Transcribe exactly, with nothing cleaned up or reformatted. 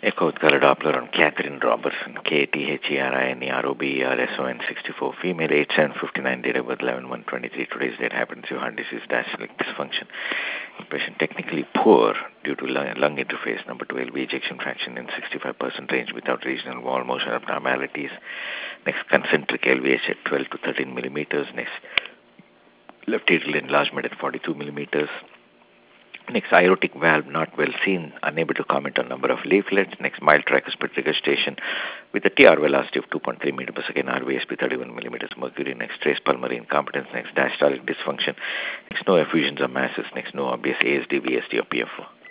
Echo with color Doppler on Catherine Robertson, K T H E R I N E R O B E R S O N sixty-four, female, age seven fifty-nine, date of birth eleven one twenty-three. Today's date happens to heart disease, diastolic dysfunction. Patient technically poor due to lung, lung interface. Number two, L V ejection fraction in sixty-five percent range without regional wall motion abnormalities. Next, concentric L V H at twelve to thirteen millimeters. Next, left atrial enlargement at forty-two millimeters. Next, aortic valve not well seen, unable to comment on number of leaflets. Next, mild tricuspid regurgitation with a T R velocity of two point three meters per second, R V S P thirty-one millimeters mercury. Next, trace pulmonary incompetence. Next, diastolic dysfunction. Next, no effusions or masses. Next, no obvious A S D, V S D, or P F O.